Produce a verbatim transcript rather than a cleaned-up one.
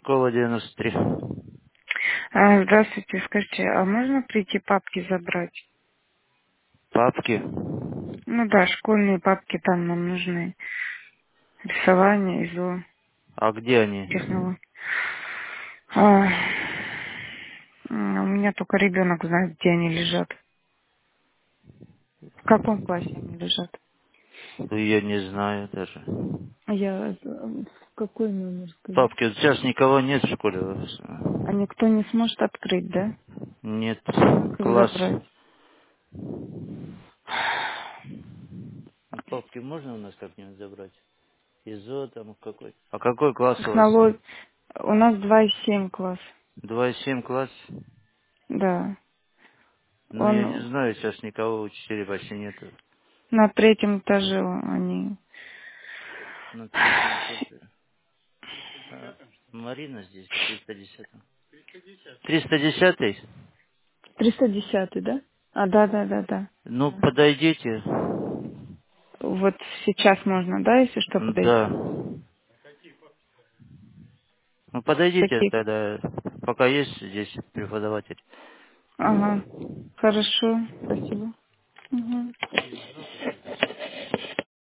Школа девяносто три. А, здравствуйте, скажите, а можно прийти папки забрать? Папки. Ну да, школьные папки там нам нужны. Рисование, ИЗО, А где они? технологии. А, м, у меня только ребенок знает, где они лежат. В каком классе они лежат? Ну, я не знаю даже. А я... э, Какой номер, скажи? Папки, вот сейчас никого нет в школе. А никто не сможет открыть, да? Нет. Как их Класс. забрать? Папки можно у нас как-нибудь забрать? ИЗО там какой? А какой класс у вас? Технология. У нас два и семь класс. Два и семь класс? Да. Ну, я не Он знаю, сейчас никого учителей почти нету. на третьем этаже они. На третьем этаже. А, Марина здесь, триста десятый. триста десятый? триста десятый, да? А, да, да, да, да. Ну, Да. подойдите. Вот сейчас можно, да, если что, Да. подойти? Ну, подойдите Какие? тогда, пока есть здесь преподаватель. Ага. Хорошо, спасибо. Угу.